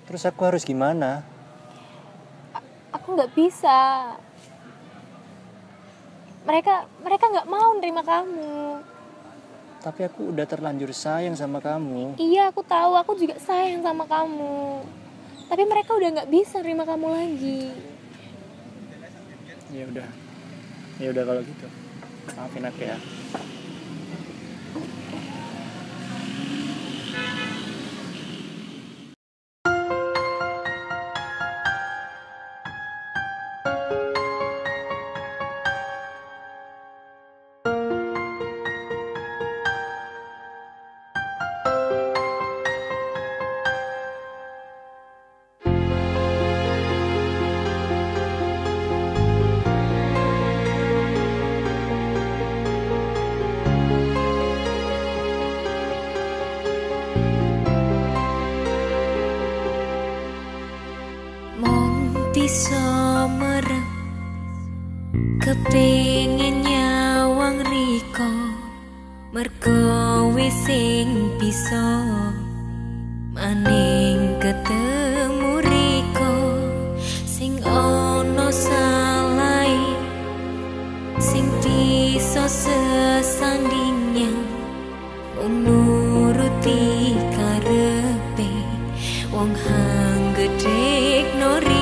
Terus aku harus gimana? Aku nggak bisa. Mereka nggak mau nerima kamu. Tapi aku udah terlanjur sayang sama kamu. Iya, aku tahu. Aku juga sayang sama kamu. Tapi mereka udah nggak bisa nerima kamu lagi. Ya udah kalau gitu. Maafin aku ya. Bisa merem kepingin nyawang riko merko wis sing bisa maning ketemu riko sing ono salai sing bisa sesandingnya nuruti karepe wong hang gedhe nori